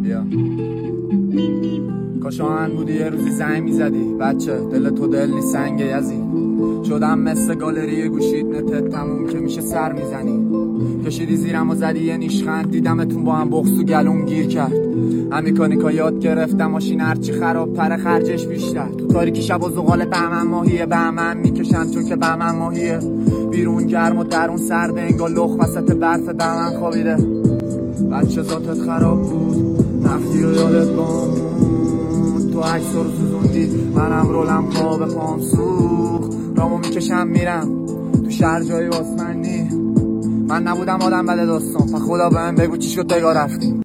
بیا کاش آهن بودی یه روزی زنگ میزدی بچه، دل تو دل نی سنگ یزی. شدم مثل گالری گوشید نتت تموم که میشه سر میزنی. کشیدی زیرم و زدی یه نیشخند، دیدمتون با هم بغض و گلوم گیر کرد. مکانیکا یاد گرفتم ماشین هرچی خرابتره خرجش بیشتر. تو تاریکی شب و زغال بهمن ماهیه، بهمن میکشم چون که بهمن ماهیه. بیرون گرم و درون سرد، انگار لخ وسط برف بهمن خوابیده. بچه ذاتت خراب بود، رفتی و یادت گم. تو عکس رو سوزوندی، منم رولم پا به پام سوخت. رامو میکشم میرم تو شهر جایی واسمنی. من نبودم آدم بده داستان، خدا بهم بگو چی شد بگا رفتی.